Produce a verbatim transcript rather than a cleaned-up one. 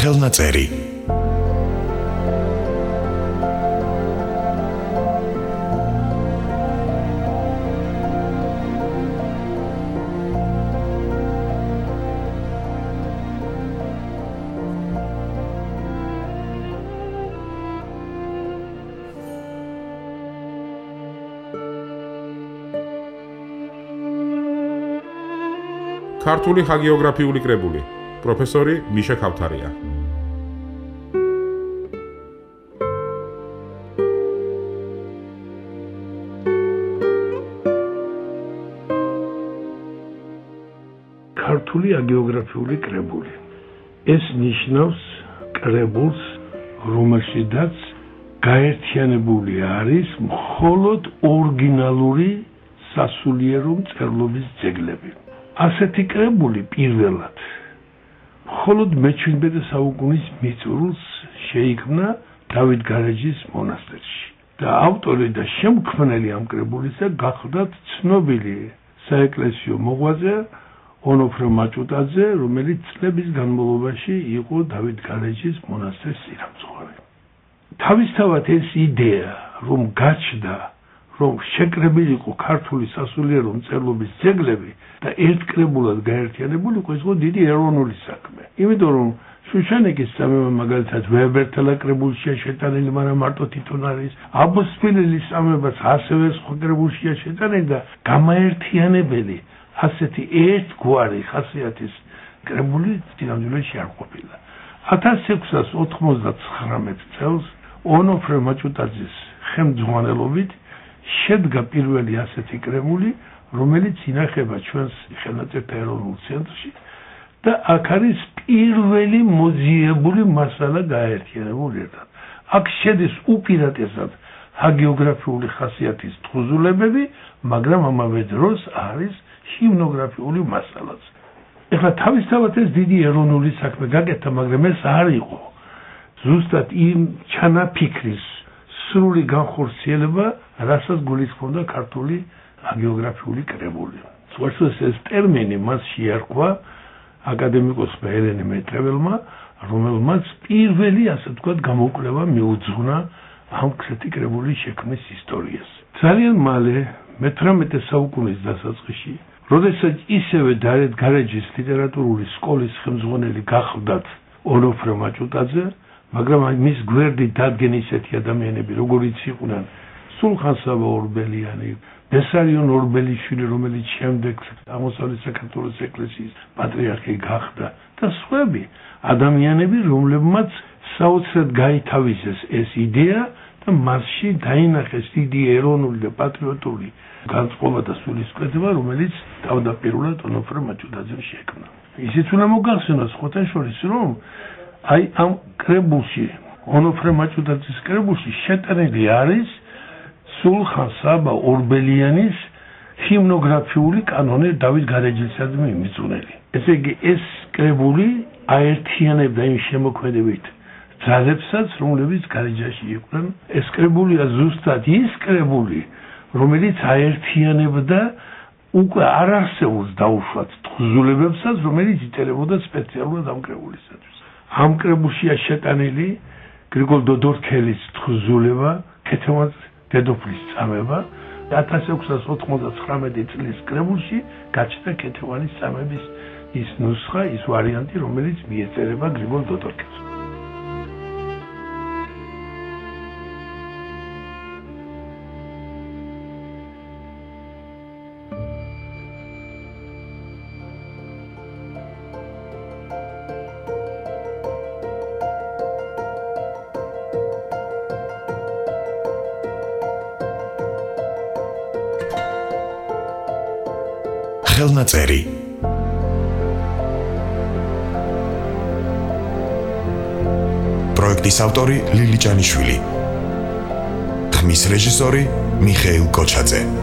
ხელნაწერი. ქართული ჰაგიოგრაფიული კრებული. პროფესორი მიშა ქავთარია. ქართული ჰაგიოგრაფიული კრებული. ეს ნიშნავს კრებულს, რომელშიც გაერთიანებული არის მხოლოდ ორიგინალური სასულიერო მწერლობის ძეგლები. ასეთი კრებული პირველად მხოლოდ მეჩვიდმეტე საუკუნის მიწურულს შეიქმნა დავით გარეჯის მონასტერში და ავტორი და შემქმნელი ამ კრებულისა გახლდათ ცნობილი საეკლესიო მოღვაწე ონოფრე მაჭუტაძე, რომელიც წლების განმავლობაში იყო დავით გარეჯის მონასტერის წინამძღვარი. თავისთავად ეს იდეა, რომ გაჩნდა რომ შეკრებილი იყო ქართული სასულიერო მწერლობის ძეგლები და ერთ კრებულად გაერთიანებული იყო, ეს იყო დიდი ეროვნული საქმე. იმიტომ რომ შუშანიკის სამება მაგალითად ვებერთელა კრებულშია შეტანილი, მაგრამ მარტო თვითონ არის. აბოსფილელის სამებაც ასევე სხვა კრებულშია შეტანილი და გამაერთიანებელი ასეთი ერთგვარი ხასიათის კრებული წინამძღოლში არ ყოფილა. ათას ექვსას ოთხმოცდათხრამეტ წელს ონოფრე მაჭუტაძის ხელმძღვანელობით შედგა პირველი ასეთი კრებული, რომელიც ინახება ჩვენს ხელნაწერთა ეროვნულ ცენტრში და აქ არის პირველი მოძიებული მასალა გაერთიანებული ერთად. აქ შედის უპირატესად ჰაგიოგრაფიული ხასიათის თხზულებები, მაგრამ ამავე დროს არის ჰიმნოგრაფიული მასალაც. ეხლა თავისთავად ეს დიდი ეროვნული საქმე გაკეთა, მაგრამ ეს არ იყო ზუსტად იმ ჩანაფიქრის სრული განხორციელება, რასაც გულისხმობდა ქართული ჰაგიოგრაფიული კრებული. სწორედ ეს ტერმინი მას შეარქვა აკადემიკოსმა ელენე მეტრეველმა, რომელმაც პირველი, ასე ვთქვათ, გამოკვლევა მიუძღვნა ამ ქსეთი კრებულის შექმნის ისტორიას. ძალიან მალე მეთვრამეტე საუკუნის დასაწყისში, როდესაც ისევე დავით გარეჯის ლიტერატურული სკოლის ხელმძღვანელი გახლდათ ონოფრე მაჭუტაძე, მაგრამ მის გვერდით დადგენ ისეთი ადამიანები, როგორიც იყვნენ სულხან-საბა ორბელიანი, ბესარიონ ორბელიშვილი, რომელიც შემდეგ აღმოსავლეთ საქართველოს ეკლესიის პატრიარქი გახდა და სხვები ადამიანები, რომლებმაც საოცრად გაითავისეს ეს იდეა და მასში დაინახეს დიდი ეროვნული და პატრიოტული განწყობა და სულისკვეთება, რომელიც თავდაპირველად ონოფრე მაჭუტაძემ შექმნა. ისიც უნდა მოგახსენოთ სხვათა შორის, რომ აი ამ კრებულში, ონოფრე მაჭუტაძის კრებულში შეტანილი არის სულხან-საბა ორბელიანის ჰიმნოგრაფიული კანონი დავით გარეჯისადმი მიწუნელი. ესე იგი, ეს კრებული აერთიანებდა იმ შემოქმედებით ძალებსაც, რომლებიც გარეჯაში იყვნენ. ეს კრებულია ზუსტად ის კრებული, რომელიც აერთიანებდა უკვე არარსეულს დაუშვათ თხზულებებსაც, რომელიც იწერებოდა სპეციალურად ამ კრებულისათვის. ამ კრებულშია შეტანილი გრიგოლ დოდორქელის თხზულება, ქეთევან დედოფლის წამება. ათას ექვსას ოთხმოცდათხრამეტი წლის კრებულში გაჩნდა ქეთევანის წამების ის ნუსხა, ის ვარიანტი, რომელიც მიეწერება გრიგოლ დოდორქელს. ხელნაწერი. პროექტის ავტორი ლილი ჭანიშვილი. ხმის რეჟისორი მიხეილ კოჩაძე.